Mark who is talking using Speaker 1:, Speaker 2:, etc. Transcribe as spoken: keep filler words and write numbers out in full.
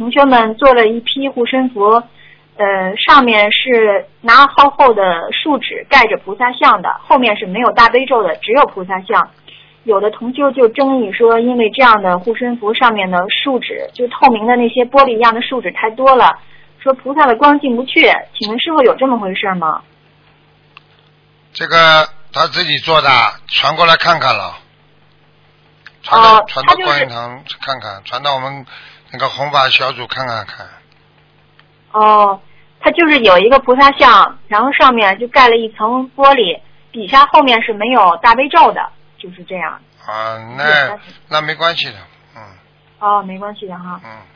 Speaker 1: 同学们做了一批护身符，呃，上面是拿厚厚的树脂盖着菩萨像的，后面是没有大悲咒的，只有菩萨像。有的同修就争议说，因为这样的护身符上面的树脂，就透明的那些玻璃一样的树脂太多了，说菩萨的光进不去。请问师傅有这么回事吗？
Speaker 2: 这个他自己做的，传过来看看了。传到、哦、传到观音堂看看，传到我们那个弘法小组看看看。
Speaker 1: 哦，它就是有一个菩萨像，然后上面就盖了一层玻璃，底下后面是没有大悲咒的，就是这样。
Speaker 2: 啊，那那没关系的，嗯。
Speaker 1: 哦，没关系的哈。
Speaker 2: 嗯。